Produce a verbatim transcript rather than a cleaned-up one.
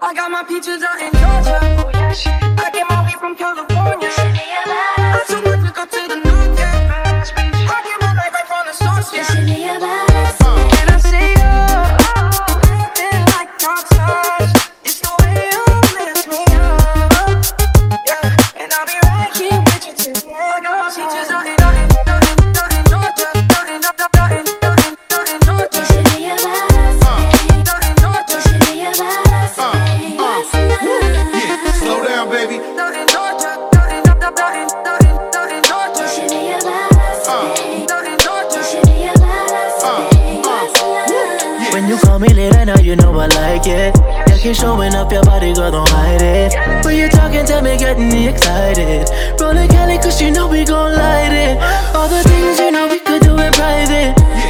I got my peaches out in Georgia. Oh yeah, shit. I get my weed from California. I'm too much to go to the north, yeah. I get my life right from the source, yeah. And I see you, living like dark stars. It's the way you lift me up, yeah. And I'll be right here with you till the end. I got my peaches out in, out in, out in, out in Georgia. Out in, out in, out in, out in Georgia. Slow down, baby. When you call me late at night, you know I like it. Yeah, keep showing up your body, girl, don't hide it. When you talking to me, getting me excited. Rollin' Cali, cause you know we gon' light it. All the things you know we could do in private.